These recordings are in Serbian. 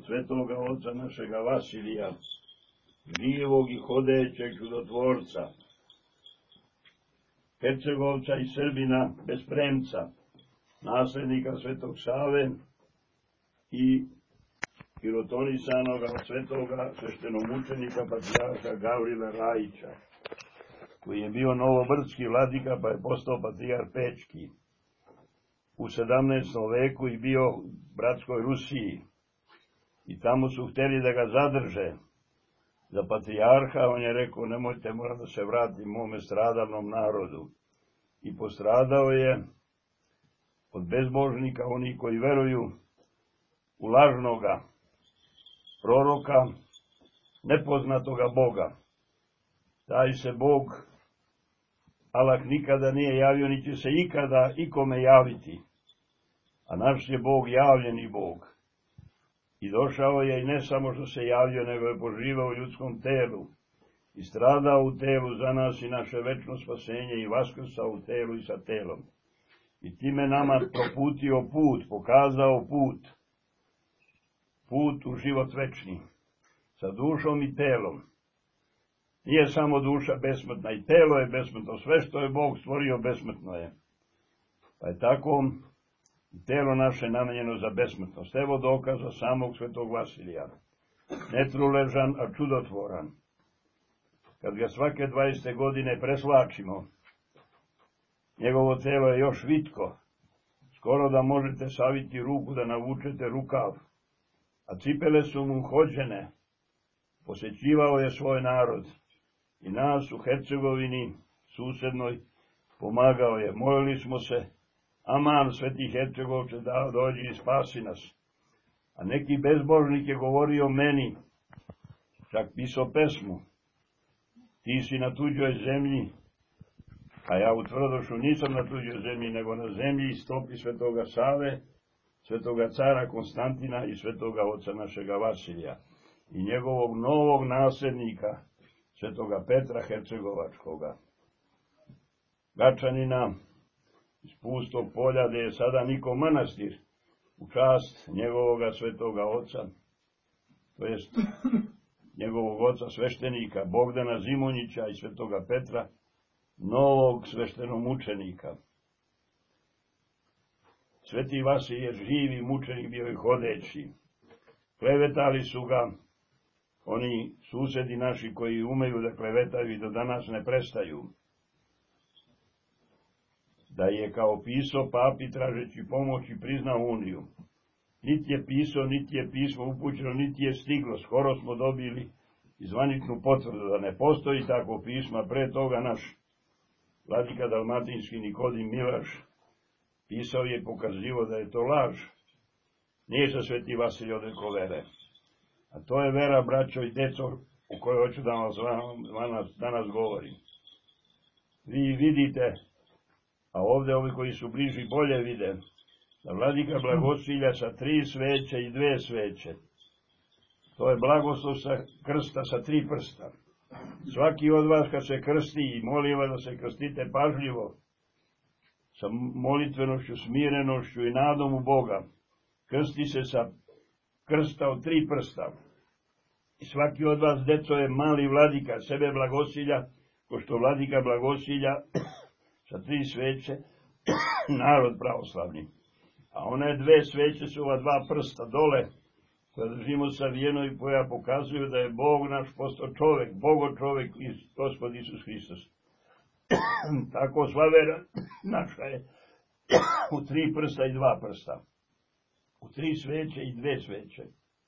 od svetoga oca našega Vasilija, živog i hodećeg čudotvorca, Hercegovca i Srbina bez premca, naslednika svetog Save i hirotonisanog od svetoga sveštenomučenika patrijarha Gavrila Rajića, koji je bio novobrdski vladika pa je postao patrijarh Pečki u 17. veku i bio u bratskoj Rusiji. I tamo su htjeli da ga zadrže za patrijarha, on je rekao nemojte, moram da se vratim mome stradalnom narodu. I postradao je od bezbožnika, oni koji veruju u lažnoga proroka, nepoznatoga Boga. Taj se Bog, Allah, nikada nije javio, ni će se ikada ikome javiti. A naš je Bog javljeni Bog. I došao je i ne samo što se javio, nego je poživao u ljudskom telu. I stradao u telu za nas i naše večno spasenje i vaskrsao u telu i sa telom. I time nama proputio put, pokazao put. Put u život večni. Sa dušom i telom. Nije samo duša besmrtna, i telo je besmrtno. Sve što je Bog stvorio besmrtno je. Pa je tako telo naše namenjeno za besmrtnost. Evo dokaza samog svetog Vasilija. Netruležan, a čudotvoran. Kad ga svake 20. godine preslačimo, njegovo telo je još vitko. Skoro da možete saviti ruku da navučete rukav. A cipele su mu hođene. Posećivao je svoj narod. I nas u Hercegovini, susednoj, pomagao je. Molili smo se, aman, sveti Hercegovče, da dođi i spasi nas. A neki bezbožnik je govorio meni, čak pisao pesmu, ti si na tuđoj zemlji, a ja u Tvrdošu nisam na tuđoj zemlji, nego na zemlji i stopi svetoga Save, svetoga cara Konstantina i svetoga oca našega Vasilija i njegovog novog nasljednika, svetoga Petra Hercegovačkoga, Gačanina, iz pustog polja, gdje je sada Niko manastir, u čast njegovoga svetoga oca, to jest njegovog oca sveštenika Bogdana Zimonjića i svetoga Petra, novog sveštenomučenika. Sveti Vasilij je živi mučenik, bio i hodeći. Klevetali su ga oni susedi naši koji umeju da klevetaju i do danas ne prestaju. Da je kao pisao papi tražeći pomoć i priznao uniju. Niti je pisao, niti je pismo upućeno, niti je stiglo. Skoro smo dobili zvaničnu potvrdu da ne postoji tako pisma. Pre toga naš vladika dalmatinski Nikodim Milaš pisao je i pokazivo da je to laž. Nije se sveti Vasilij odrekao vere. A to je vera, braćo i deco, o kojoj hoću da vam danas govorim. Vi vidite, a ovdje ovi koji su bliži bolje vide, da vladika Blagosilja sa 3 sveće i 2 sveće. To je blagoslov sa krsta sa 3 prsta. Svaki od vas kad se krsti, i molim vas da se krstite pažljivo, sa molitvenošću, smirenošću i nadom u Boga, krsti se sa krsta od 3 prsta. I svaki od vas, deco, je mali vladika, sebe Blagosilja, ko što vladika Blagosilja sa 3 sveće, narod pravoslavni. A one 2 sveće su ova 2 prsta dole, koja držimo savijeno i koja pokazuju da je Bog naš postao čovek, Bogo čovek i Gospod Isus Hristos. Tako sva vera naša je u 3 prsta i 2 prsta. U 3 sveće i 2 sveće.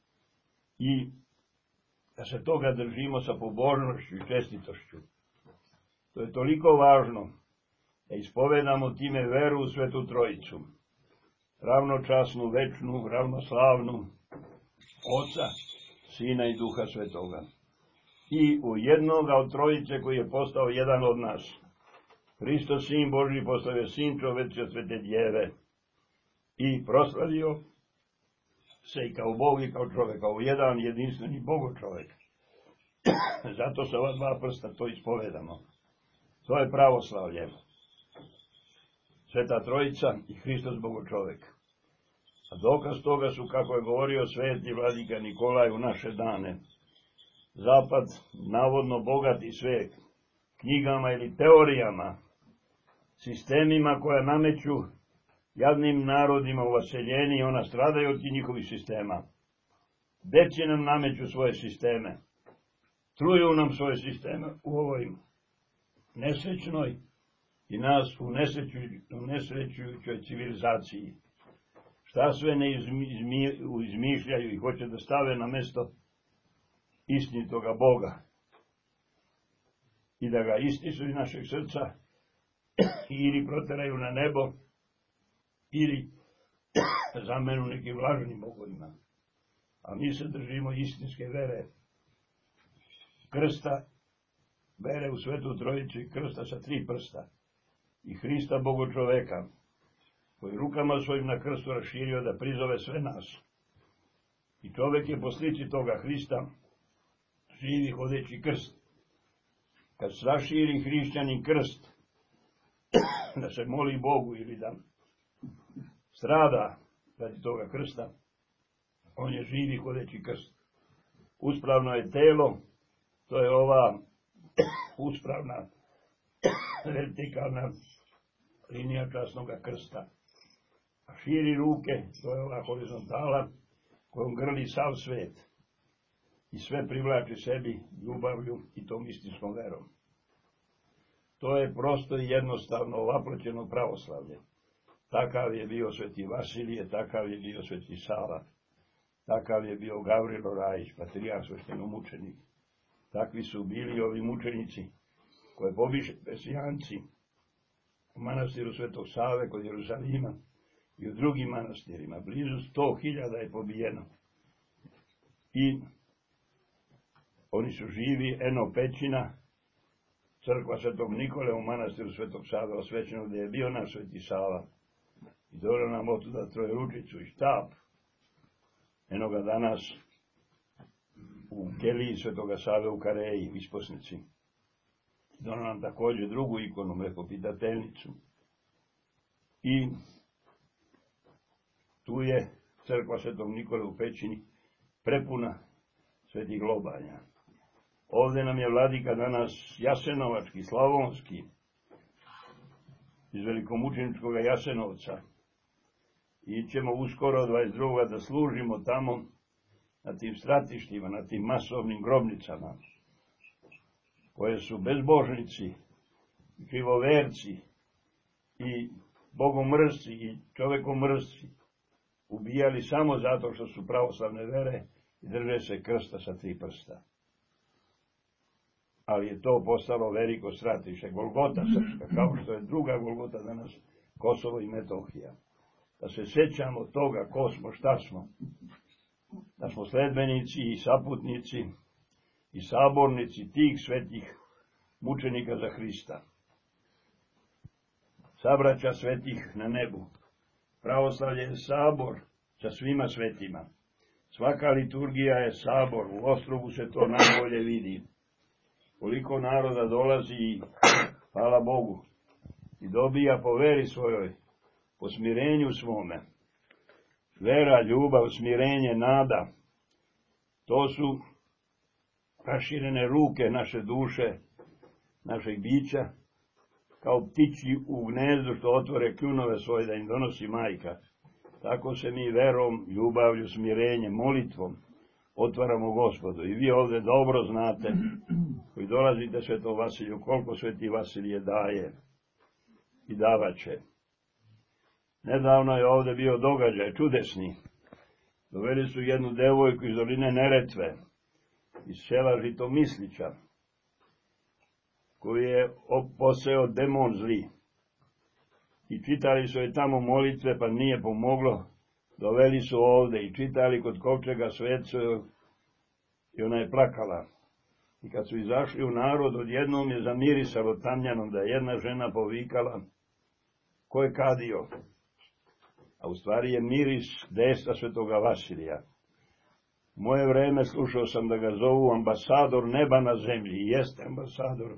I da se toga držimo sa pobožnošću i čestitošću. To je toliko važno da ispovedamo time veru u Svetu Trojicu. Ravnočasnu, večnu, ravnoslavnu, Oca, Sina i Duha Svetoga. I u jednoga od trojice koji je postao jedan od nas. Hristos, Sin Božji, postao je Sin čoveči od Svete Djeve i proslavio se i kao Bog i kao čovek, kao jedan jedinstveni Bogo čovek. Zato sa ova 2 prsta to ispovedamo. To je pravoslavlje. Sveta Trojica i Hristos Bogo čovek. A dokaz toga su, kako je govorio sveti vladika Nikolaj u naše dane, Zapad, navodno bogati svet, knjigama ili teorijama, sistemima koja nameću jadnim narodima u vaseljeni i ona stradaju od tih njihovih sistema. Deci nam nameću svoje sisteme, truju nam svoje sisteme u ovoj nesrećnoj i nas unesrećujućoj civilizaciji. Šta sve ne izmišljaju i hoće da stave na mesto istinitoga Boga i da ga istisu iz našeg srca ili proteraju na nebo ili zamenu nekim lažnim bogovima. A mi se držimo istinske vere, krsta, vere u Svetu Trojicu i krsta sa 3 prsta i Hrista Bogočoveka, koji rukama svojim na krstu raširio da prizove sve nas. I čovek je po slici toga Hrista živi hodeći krst. Kad raširi hrišćanin krst, da se moli Bogu ili da strada radi toga krsta, on je živi hodeći krst. Uspravno je telo, to je ova uspravna vertikalna linija časnoga krsta. A širi ruke, to je ova horizontala kojom grli sav svet i sve privlači sebi ljubavlju i tom istinskom verom. To je prosto i jednostavno ovaplećeno pravoslavlje. Takav je bio sveti Vasilije, takav je bio sveti Sava, takav je bio Gavrilo Rajić, patrijarh sveštenomučenik. Takvi su bili ovi mučenici koje pobiše Pesijanci u manastiru Svetog Save kod Jerusalima i u drugim manastirima. Blizu 100.000 je pobijeno. I oni su živi, eno pećina, crkva Svetog Nikole u manastiru Svetog Save osvećeno gdje je bio naš sveti Sava. I dobro nam otuda Trojeručicu i štap. Eno ga danas u keliji Svetoga Save u Kareji, u isposnici. Dono nam također drugu ikonu, Mlekopitateljnicu. I tu je crkva Svetog Nikole u pećini prepuna svetih globanja. Ovdje nam je vladika danas jasenovački, slavonski, iz velikomučeničkoga Jasenovca. I ćemo uskoro 22. da služimo tamo na tim stratištima, na tim masovnim grobnicama, koje su bezbožnici, krivoverci i bogomrzci i čovekomrzci ubijali samo zato što su pravoslavne vere i drže se krsta sa 3 prsta. Ali je to postalo veliko stratište, Golgota srpska, kao što je druga Golgota danas, Kosovo i Metohija. Da se sećamo toga ko smo, šta smo, da smo sledbenici i saputnici i sabornici tih svetih mučenika za Hrista. Sabraća svetih na nebu. Pravoslavlje je sabor sa svima svetima. Svaka liturgija je sabor, u Ostrogu se to najbolje vidi. Koliko naroda dolazi, hvala Bogu, i dobija po veri svojoj, po smirenju svome. Vera, ljubav, smirenje, nada, to su raširene ruke naše duše, našeg bića, kao ptići u gnezdu što otvore kljunove svoje da im donosi majka. Tako se mi verom, ljubavlju, smirenjem, molitvom otvaramo Gospodu. I vi ovdje dobro znate, koji dolazite Svetom Vasiliju, koliko sveti Vasilije daje i davaće. Nedavno je ovdje bio događaj čudesni. Doveli su jednu devojku iz doline Neretve, iz sela Žitomislića, koju je poseo demon zli. I čitali su joj tamo molitve, pa nije pomoglo. Doveli su ovdje i čitali kod kovčega svecu i ona je plakala. I kad su izašli u narod, odjednom je zamirisalo tamljanom da je jedna žena povikala: ko je kadio? A u stvari je miris desta Svetoga Vasilija. U moje vreme slušao sam da ga zovu ambasador neba na zemlji. I jeste ambasador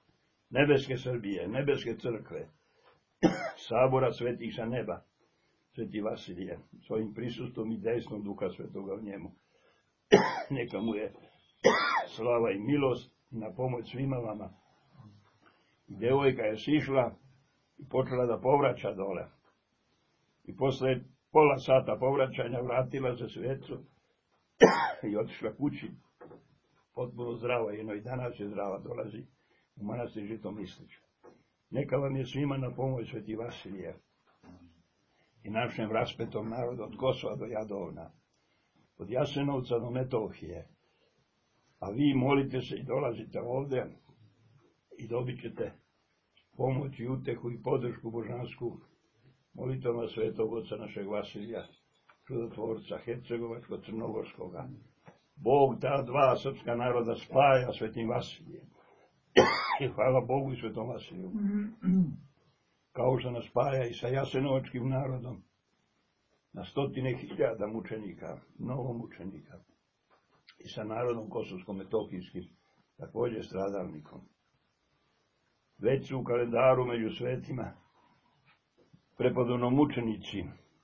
nebeske Srbije, nebeske crkve, sabora svetih sa neba. Sveti Vasilije, svojim prisustvom i dejstvom Duha Svetoga u njemu. Neka mu je slava i milost na pomoć svima vama. Devojka je sišla i počela da povraća dole. I posle pola sata povraćanja vratila se svecu i otišla kući. Potpuno zdrava, jedno i danas je zdrava, dolazi u manastir Žitomislić. Neka vam je svima na pomoć Sveti Vasilije i našem raspetom narodu od Kosova do Jadovna, od Jasenovca do Metohije. A vi molite se i dolazite ovde i dobit ćete pomoć i utehu i podršku božansku molitvama Svetog Oca našeg Vasilija, čudotvorca Hercegovačko-Crnogorskoga. Bog ta dva srpska naroda spaja Svetim Vasilijem. I hvala Bogu i Svetom Vasiliju. Kao što nas spaja i sa jasenovačkim narodom na 100.000 mučenika, novomučenika. I sa narodom kosovsko-metohijskim, također stradalnikom. Već su u kalendaru među svetima prepodobnomučenici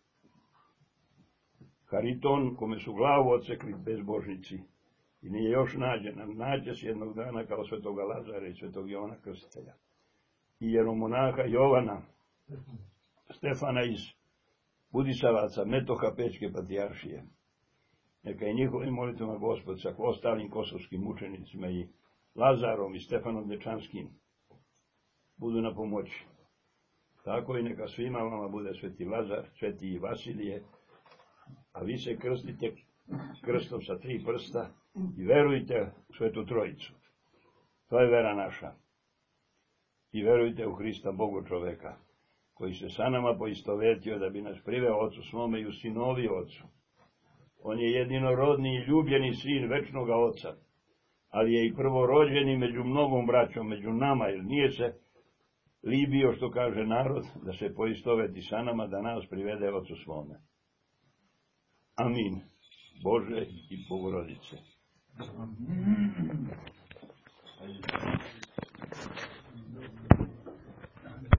Hariton, kome su glavu odsekli bezbožnici i nije još nađen, nađe se jednog dana kao svetoga Lazara i svetog Jovana Krstitelja. I jeromonaha Jovana Stefana iz Budisavaca, Metoha Pečke patrijaršije. Neka i njihovim molitvama Gospod sa ostalim kosovskim mučenicima i Lazarom i Stefanom Dečanskim budu na pomoći. Tako i neka svima vama bude Sveti Lazar, Sveti Vasilije, a vi se krstite krstom sa 3 prsta i verujte u Svetu Trojicu. To je vera naša. I verujte u Hrista Boga čoveka, koji se sa nama poistovetio da bi nas priveo Ocu svome i usinovio Ocu. On je jedinorodni i ljubljeni sin večnoga Oca, ali je i prvorođeni među mnogom braćom, među nama, jer nije se libio, što kaže narod, da se poistoveti sa nama, da nas privede Ocu svome. Amin. Bože i Bogorodice.